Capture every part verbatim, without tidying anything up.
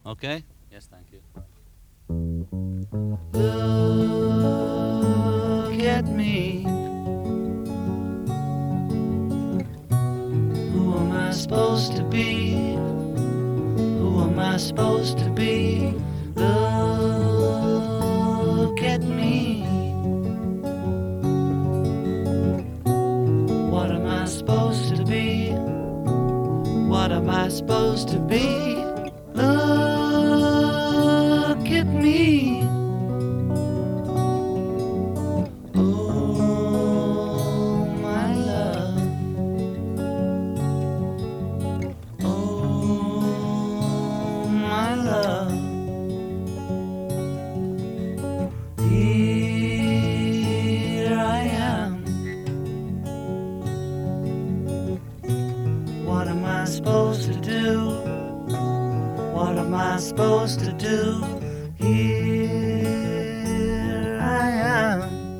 Okay? Yes, thank you. Look at me. Who am I supposed to be? Who am I supposed to be? Look at me. What am I supposed to be? What am I supposed to be? Look at me. Oh, my love. Oh, my love. Here I am. What am I supposed to do? What am I supposed to do? Here I am.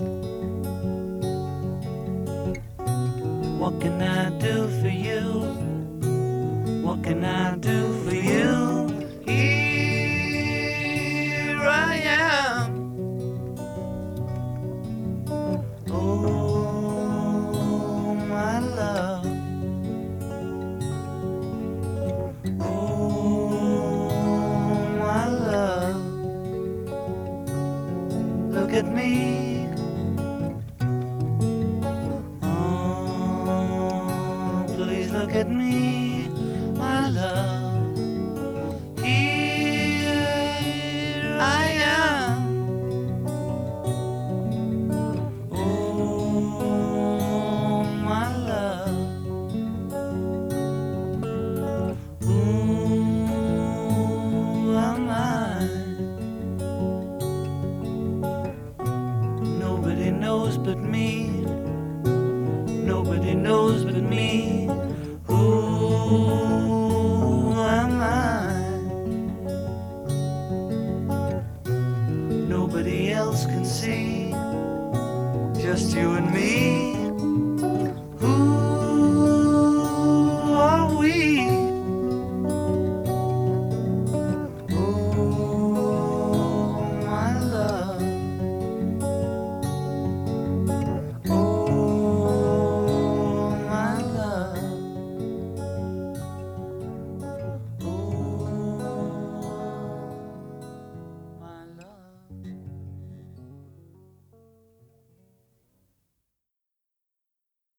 What can I do for you? What can I do for you? Here I am. Oh, my love. Oh, my love. Look at me.